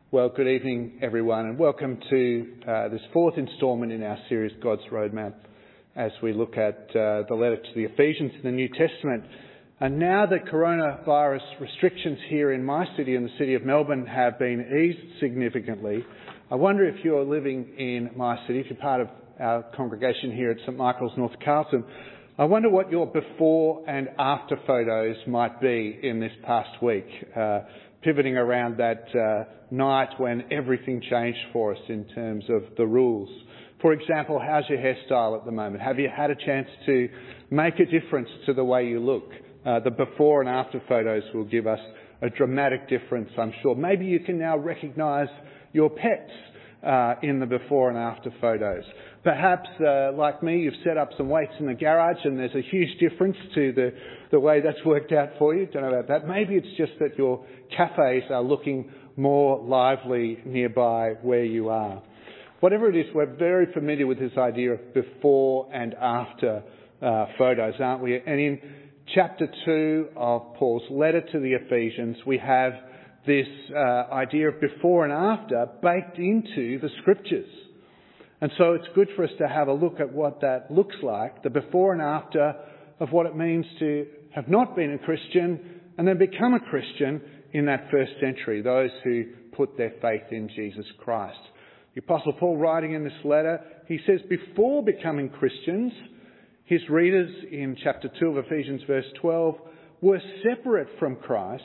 Well, good evening, everyone, and welcome to this fourth instalment in our series, God's Roadmap, as we look at the letter to the Ephesians in the New Testament. And now that coronavirus restrictions here in my city and the city of Melbourne have been eased significantly, I wonder if you're living in my city, if you're part of our congregation here at St Michael's, North Carlton, I wonder what your before and after photos might be in this past week, pivoting around that night when everything changed for us in terms of the rules. For example, how's your hairstyle at the moment? Have you had a chance to make a difference to the way you look? The before and after photos will give us a dramatic difference, I'm sure. Maybe you can now recognise your pets in the before and after photos. Perhaps, like me, you've set up some weights in the garage and there's a huge difference to the way that's worked out for you. Don't know about that. Maybe it's just that your cafes are looking more lively nearby where you are. Whatever it is, we're very familiar with this idea of before and after photos, aren't we? And in chapter 2 of Paul's letter to the Ephesians, we have this idea of before and after baked into the scriptures. And so it's good for us to have a look at what that looks like, the before and after of what it means to have not been a Christian and then become a Christian in that first century, those who put their faith in Jesus Christ. The Apostle Paul, writing in this letter, he says before becoming Christians, his readers in chapter 2 of Ephesians verse 12 were separate from Christ,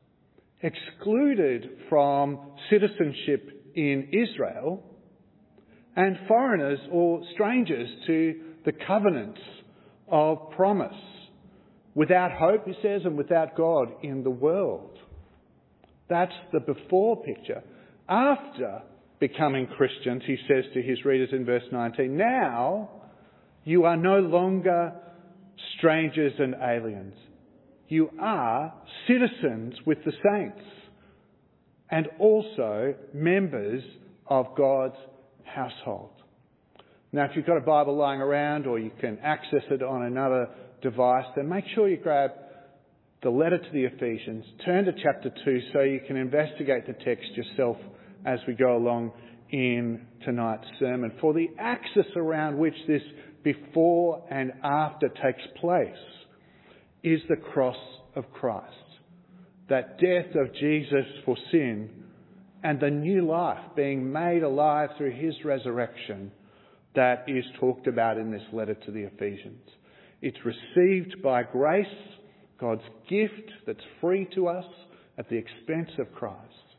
excluded from citizenship in Israel, and foreigners or strangers to the covenants of promise, without hope, he says, and without God in the world. That's the before picture. After becoming Christians, he says to his readers in verse 19, now you are no longer strangers and aliens. You are citizens with the saints and also members of God's household. Now, if you've got a Bible lying around or you can access it on another device, then make sure you grab the letter to the Ephesians, turn to chapter 2 so you can investigate the text yourself as we go along in tonight's sermon. For the axis around which this before and after takes place is the cross of Christ. That death of Jesus for sin and the new life being made alive through his resurrection that is talked about in this letter to the Ephesians. It's received by grace, God's gift that's free to us at the expense of Christ.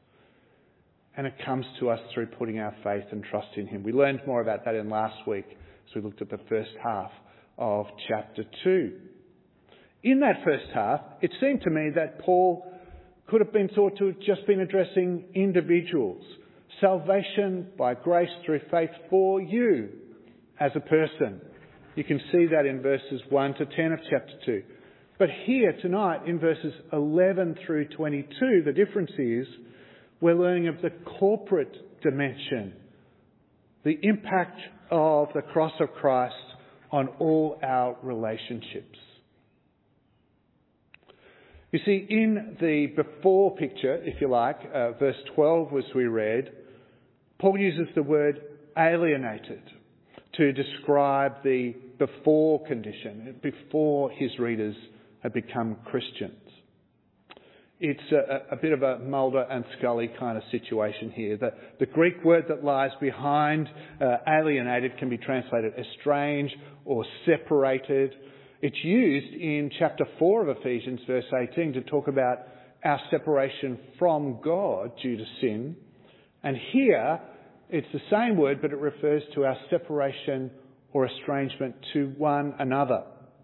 And it comes to us through putting our faith and trust in him. We learned more about that in last week as we looked at the first half of chapter 2. In that first half, it seemed to me that Paul could have been thought to have just been addressing individuals. Salvation by grace through faith for you as a person. You can see that in verses 1 to 10 of chapter 2. But here tonight in verses 11 through 22, the difference is we're learning of the corporate dimension, the impact of the cross of Christ on all our relationships. You see, in the before picture, if you like, verse 12 as we read, Paul uses the word alienated to describe the before condition, before his readers had become Christians. It's a bit of a Mulder and Scully kind of situation here. The Greek word that lies behind alienated can be translated estranged or separated. It's used in chapter 4 of Ephesians, verse 18, to talk about our separation from God due to sin. And here, it's the same word, but it refers to our separation or estrangement to one another.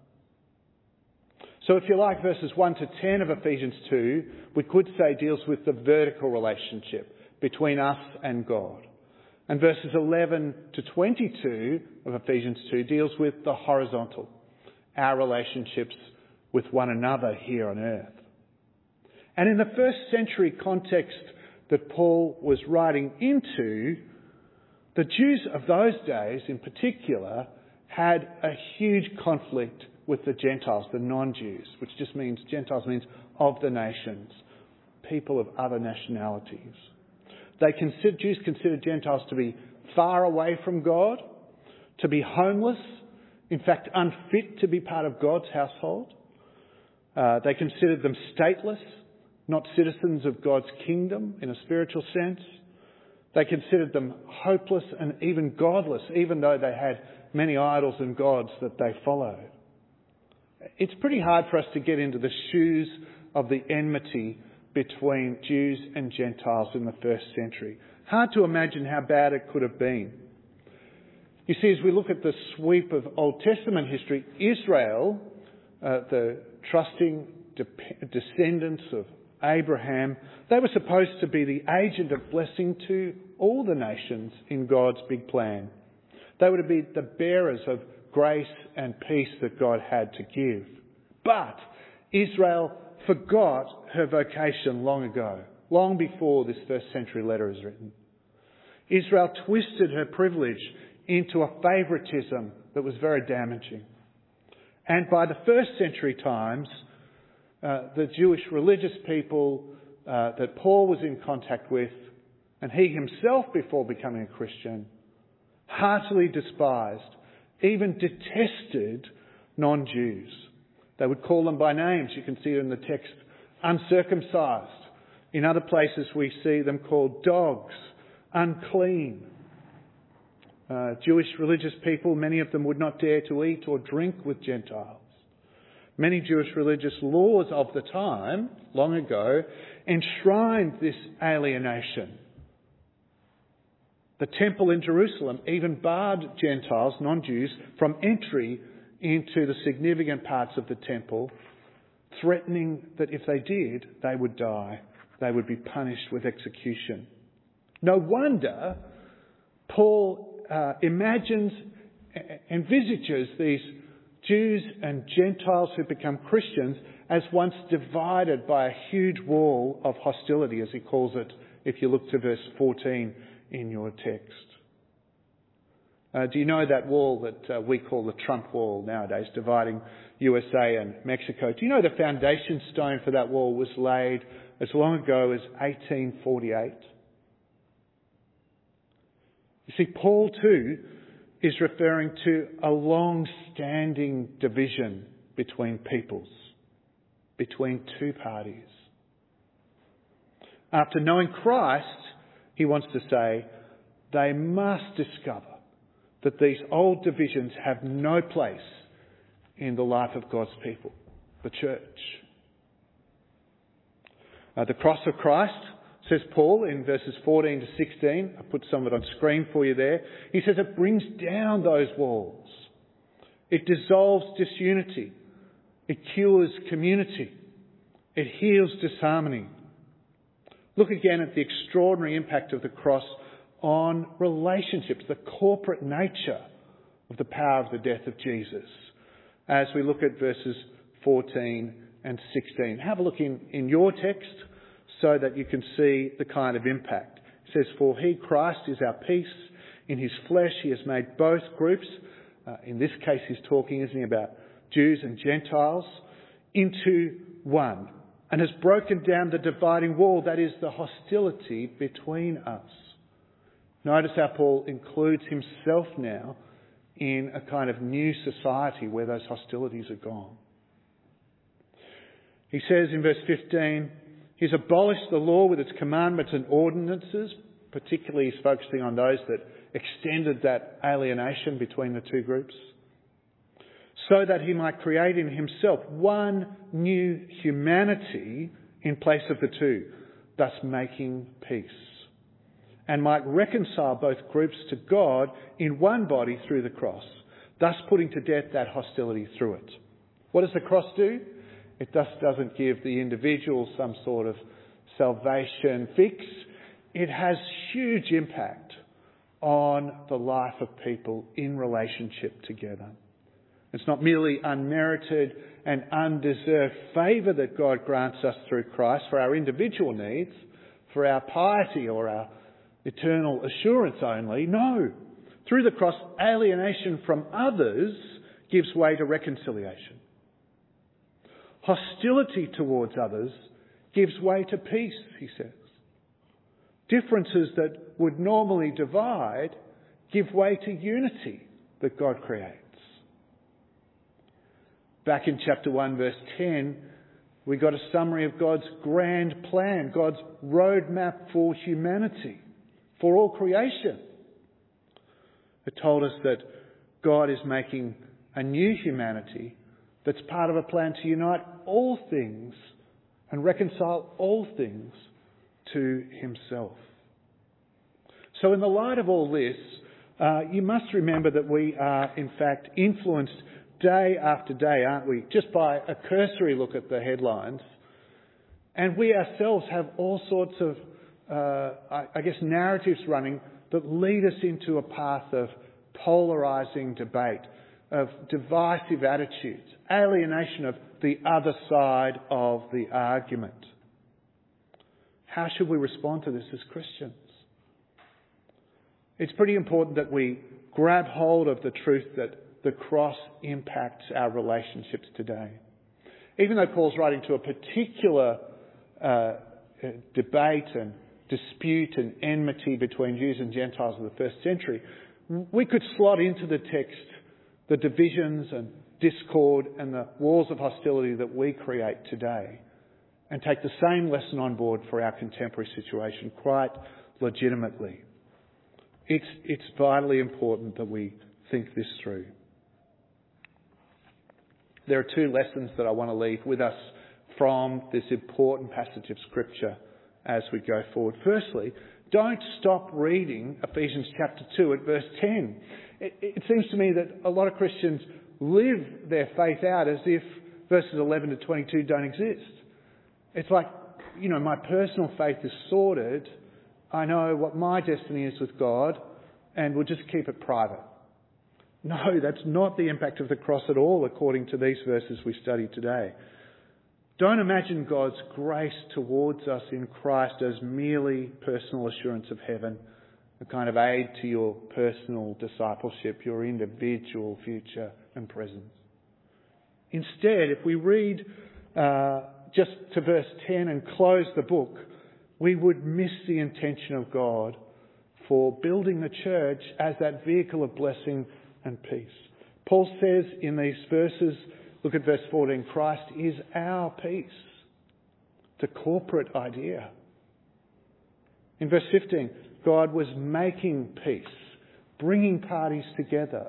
So if you like, verses 1 to 10 of Ephesians 2, we could say deals with the vertical relationship between us and God. And verses 11 to 22 of Ephesians 2 deals with the horizontal, our relationships with one another here on earth. And in the first century context that Paul was writing into, the Jews of those days in particular had a huge conflict with the Gentiles, the non-Jews, which just means, Gentiles means of the nations, people of other nationalities. Jews considered Gentiles to be far away from God, to be homeless, in fact unfit to be part of God's household. They considered them stateless, not citizens of God's kingdom in a spiritual sense. They considered them hopeless and even godless, even though they had many idols and gods that they followed. It's pretty hard for us to get into the shoes of the enmity between Jews and Gentiles in the first century. Hard to imagine how bad it could have been. You see, as we look at the sweep of Old Testament history, Israel, the trusting descendants of Abraham, they were supposed to be the agent of blessing to all the nations in God's big plan. They were to be the bearers of grace and peace that God had to give. But Israel forgot her vocation long ago, long before this first century letter is written. Israel twisted her privilege into a favouritism that was very damaging. And by the first century times, the Jewish religious people that Paul was in contact with, and he himself before becoming a Christian, heartily despised, even detested non-Jews. They would call them by names. You can see it in the text, uncircumcised. In other places we see them called dogs, unclean. Jewish religious people, many of them would not dare to eat or drink with Gentiles. Many Jewish religious laws of the time, long ago, enshrined this alienation. The temple in Jerusalem even barred Gentiles, non-Jews, from entry into the significant parts of the temple, threatening that if they did, they would die. They would be punished with execution. No wonder Paul envisages these Jews and Gentiles who become Christians as once divided by a huge wall of hostility, as he calls it, if you look to verse 14 in your text. Do you know that wall that we call the Trump Wall nowadays, dividing USA and Mexico? Do you know the foundation stone for that wall was laid as long ago as 1848? You see, Paul too is referring to a long-standing division between peoples, between two parties. After knowing Christ, he wants to say they must discover that these old divisions have no place in the life of God's people, the church. The cross of Christ, says Paul in verses 14 to 16, I put some of it on screen for you there. He says it brings down those walls. It dissolves disunity. It cures community. It heals disharmony. Look again at the extraordinary impact of the cross on relationships, the corporate nature of the power of the death of Jesus, as we look at verses 14 and 16. Have a look in your text so that you can see the kind of impact. It says, "For he, Christ, is our peace. In his flesh he has made both groups," in this case he's talking, isn't he, about Jews and Gentiles, "into one, and has broken down the dividing wall," that is, the hostility between us. Notice how Paul includes himself now in a kind of new society where those hostilities are gone. He says in verse 15, he's abolished the law with its commandments and ordinances. Particularly he's focusing on those that extended that alienation between the two groups, so that he might create in himself one new humanity in place of the two, thus making peace, and might reconcile both groups to God in one body through the cross, thus putting to death that hostility through it. What does the cross do? It just doesn't give the individual some sort of salvation fix. It has huge impact on the life of people in relationship together. It's not merely unmerited and undeserved favour that God grants us through Christ for our individual needs, for our piety or our eternal assurance only. No. Through the cross, alienation from others gives way to reconciliation. Hostility towards others gives way to peace, he says. differences that would normally divide give way to unity that God creates. Back in chapter 1, verse 10, we got a summary of God's grand plan, God's roadmap for humanity, for all creation. It told us that God is making a new humanity that's part of a plan to unite all things and reconcile all things to himself. So in the light of all this, you must remember that we are in fact influenced day after day, aren't we? Just by a cursory look at the headlines. And we ourselves have all sorts of, narratives running that lead us into a path of polarising debate, of divisive attitudes, alienation of the other side of the argument. How should we respond to this as Christians? It's pretty important that we grab hold of the truth that the cross impacts our relationships today. Even though Paul's writing to a particular debate and dispute and enmity between Jews and Gentiles in the first century, we could slot into the text the divisions and discord and the walls of hostility that we create today and take the same lesson on board for our contemporary situation quite legitimately. It's vitally important that we think this through. There are two lessons that I want to leave with us from this important passage of Scripture as we go forward. Firstly, don't stop reading Ephesians chapter 2 at verse 10. It seems to me that a lot of Christians live their faith out as if verses 11 to 22 don't exist. It's like, my personal faith is sorted. I know what my destiny is with God, and we'll just keep it private. No, that's not the impact of the cross at all, according to these verses we study today. Don't imagine God's grace towards us in Christ as merely personal assurance of heaven, a kind of aid to your personal discipleship, your individual future and present. Instead, if we read just to verse 10 and close the book, we would miss the intention of God for building the church as that vehicle of blessing and peace. Paul says in these verses, look at verse 14, Christ is our peace. It's a corporate idea. In verse 15, God was making peace, bringing parties together.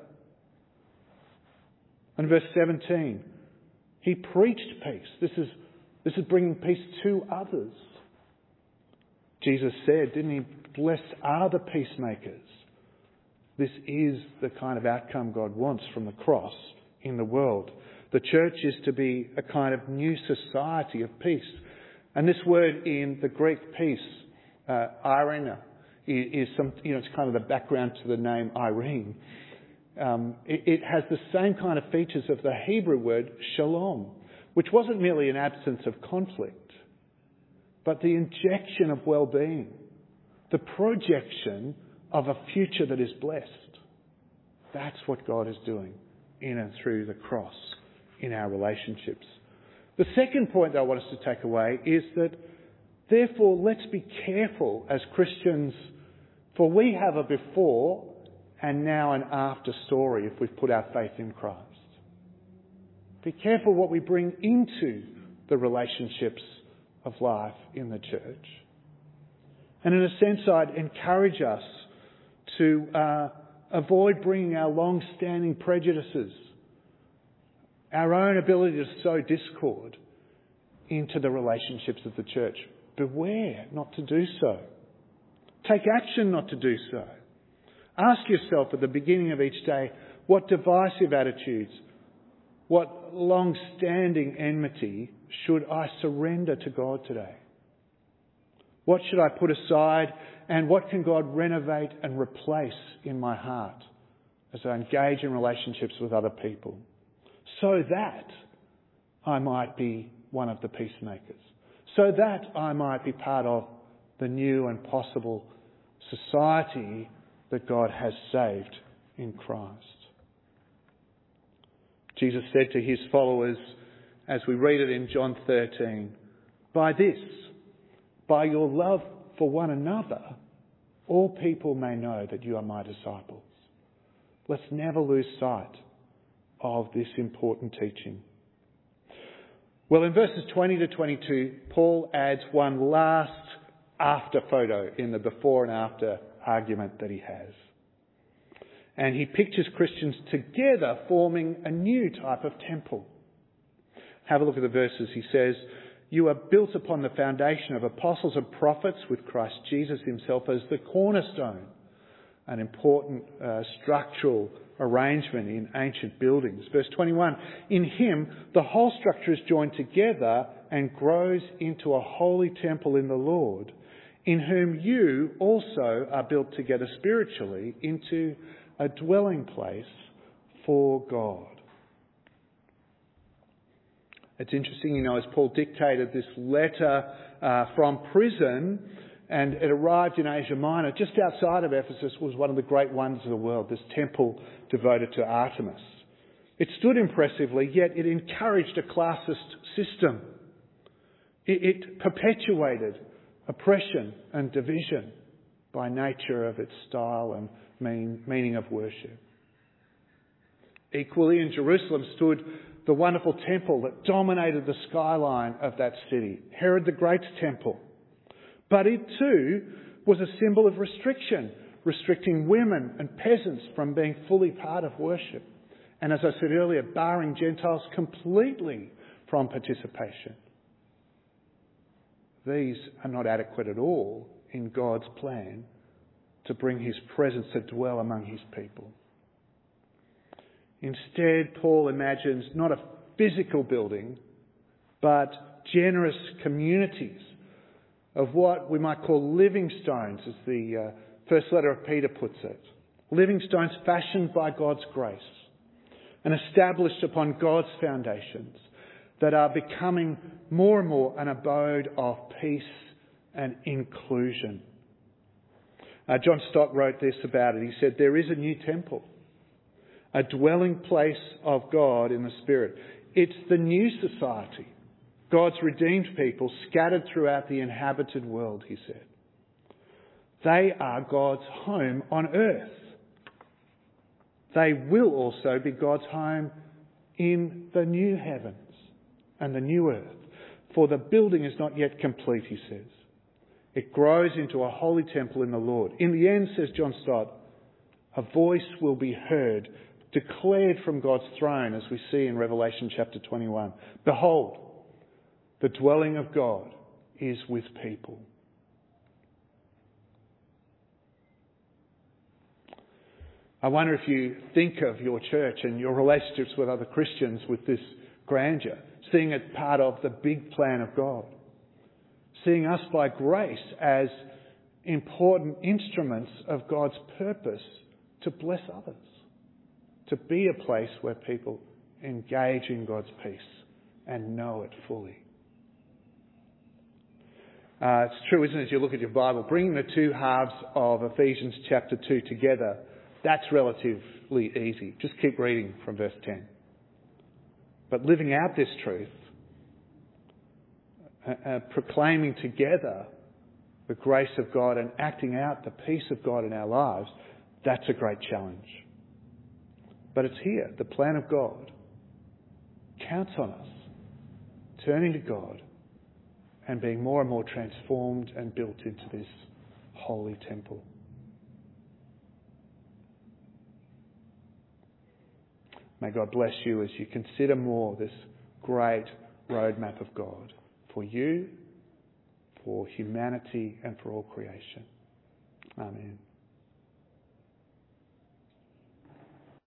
And verse 17, he preached peace. This is bringing peace to others. Jesus said, didn't he, blessed are the peacemakers. This is the kind of outcome God wants from the cross in the world. The church is to be a kind of new society of peace. And this word in the Greek peace, irene, is it's kind of the background to the name Irene. It has the same kind of features of the Hebrew word shalom, which wasn't merely an absence of conflict, but the injection of well-being, the projection of a future that is blessed. That's what God is doing in and through the cross in our relationships. The second point that I want us to take away is that, therefore, let's be careful as Christians, for we have a before and now an after story if we've put our faith in Christ. Be careful what we bring into the relationships of life in the church. And in a sense, I'd encourage us to avoid bringing our long-standing prejudices, our own ability to sow discord into the relationships of the church. Beware not to do so. Take action not to do so. Ask yourself at the beginning of each day, what divisive attitudes, what long-standing enmity should I surrender to God today? What should I put aside, and what can God renovate and replace in my heart as I engage in relationships with other people, so that I might be one of the peacemakers, so that I might be part of the new and possible society that God has saved in Christ. Jesus said to his followers, as we read it in John 13, by your love for one another, all people may know that you are my disciples. Let's never lose sight of this important teaching. Well, in verses 20 to 22, Paul adds one last after photo in the before and after argument that he has. And he pictures Christians together forming a new type of temple. Have a look at the verses. He says, "You are built upon the foundation of apostles and prophets, with Christ Jesus himself as the cornerstone." An important structural arrangement in ancient buildings. Verse 21, "In him the whole structure is joined together and grows into a holy temple in the Lord, in whom you also are built together spiritually into a dwelling place for God." It's interesting, as Paul dictated this letter from prison, and it arrived in Asia Minor, just outside of Ephesus, was one of the great wonders of the world, this temple devoted to Artemis. It stood impressively, yet it encouraged a classist system. It perpetuated oppression and division by nature of its style and meaning of worship. Equally, in Jerusalem stood the wonderful temple that dominated the skyline of that city, Herod the Great's temple. But it too was a symbol of restriction, restricting women and peasants from being fully part of worship. And as I said earlier, barring Gentiles completely from participation. These are not adequate at all in God's plan to bring his presence to dwell among his people. Instead, Paul imagines not a physical building, but generous communities of what we might call living stones, as the first letter of Peter puts it. Living stones fashioned by God's grace and established upon God's foundations that are becoming more and more an abode of peace and inclusion. John Stott wrote this about it. He said, "There is a new temple, a dwelling place of God in the Spirit. It's the new society, God's redeemed people scattered throughout the inhabited world," he said. They are God's home on earth. They will also be God's home in the new heavens and the new earth. For the building is not yet complete, he says. It grows into a holy temple in the Lord. In the end, says John Stott, a voice will be heard, declared from God's throne, as we see in Revelation chapter 21. "Behold, the dwelling of God is with people." I wonder if you think of your church and your relationships with other Christians with this grandeur, seeing it part of the big plan of God, seeing us by grace as important instruments of God's purpose to bless others, to be a place where people engage in God's peace and know it fully. It's true, isn't it, as you look at your Bible, bringing the two halves of Ephesians chapter 2 together, that's relatively easy. Just keep reading from verse 10. But living out this truth, proclaiming together the grace of God and acting out the peace of God in our lives, that's a great challenge. But it's here, the plan of God counts on us turning to God and being more and more transformed and built into this holy temple. May God bless you as you consider more this great roadmap of God for you, for humanity, and for all creation. Amen.